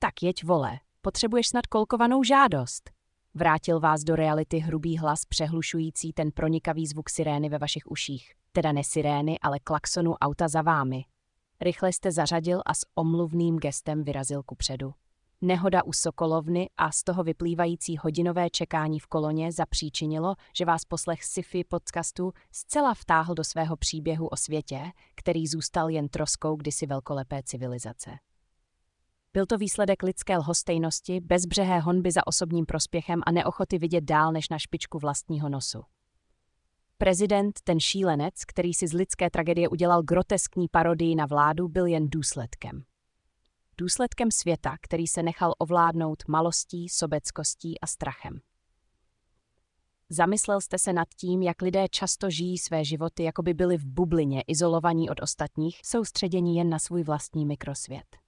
Tak jeď, vole, potřebuješ snad kolkovanou žádost. Vrátil vás do reality hrubý hlas přehlušující ten pronikavý zvuk sirény ve vašich uších. Teda ne sirény, ale klaxonu auta za vámi. Rychle jste zařadil a s omluvným gestem vyrazil kupředu. Nehoda u Sokolovny a z toho vyplývající hodinové čekání v koloně zapříčinilo, že vás poslech sci-fi podcastu zcela vtáhl do svého příběhu o světě, který zůstal jen troskou kdysi velkolepé civilizace. Byl to výsledek lidské lhostejnosti, bezbřehé honby za osobním prospěchem a neochoty vidět dál než na špičku vlastního nosu. Prezident, ten šílenec, který si z lidské tragédie udělal groteskní parodii na vládu, byl jen důsledkem. Důsledkem světa, který se nechal ovládnout malostí, sobeckostí a strachem. Zamyslel jste se nad tím, jak lidé často žijí své životy, jako by byli v bublině, izolovaní od ostatních, soustředění jen na svůj vlastní mikrosvět.